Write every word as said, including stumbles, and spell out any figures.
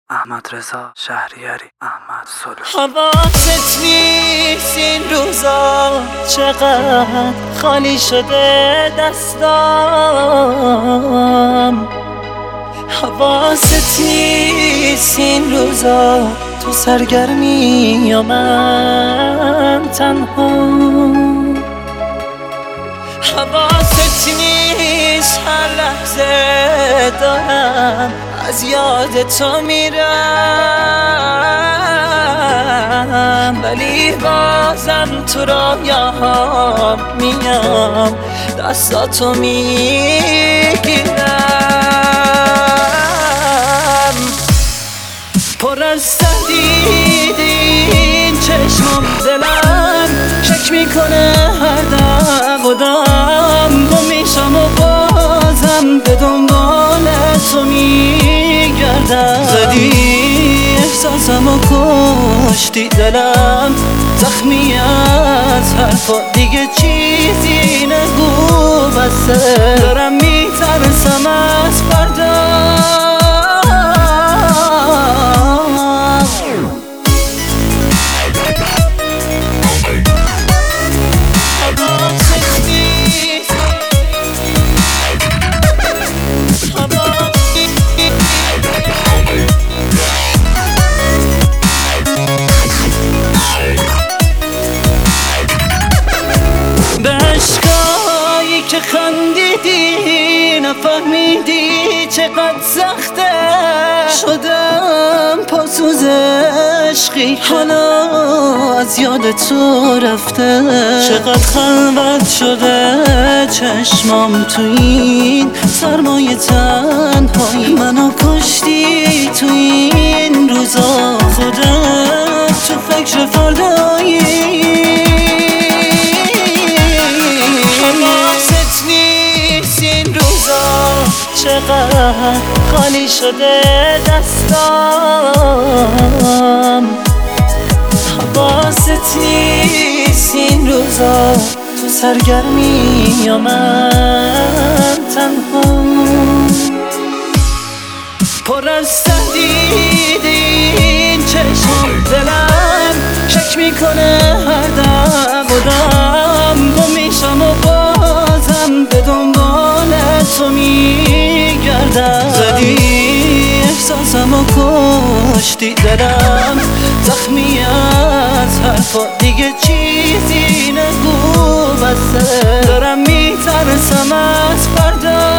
احمد رضا شهریاری، احمد سلو. حواست نیست این روزا چقدر خالی شده دستام. حواست نیست این روزا تو سرگرمی یا من تنها. حواست نیست هر لحظه دارم از یاد تو میرم، ولی بازم تو رویاهام میام دستاتو میگیرم. پر از تهدید این چشمم دلم شک میکنه هر دم و دم. گم میشم و بازم به دنبال تو میگردم. زدی احساسم و کشتی دلم زخمی از حرفا دیگه چیزی نگو بسه. دارم میترسم از فردا. که خندیدی نفهمیدی چقدر سخته. شدم پاسوز عشقی حالا از یاد تو رفته. چقدر خلوت شده چشمام تو این سرمایه تنهایی. منو کشتی تو این روزا خودت تو فکر فردایی. چقدر خالی شده دستام. حواست نیست این روزا تو سرگرمی یا من تنها. پر از تهدید این چشم دلم شک میکنه هر دم و دم. گم میشم و بازم به دنبال تو میگردم. زدی احساسم و کشتی دلم زخمی از حرفا دیگه چیزی نگو بسه. دارم میترسم از فردا.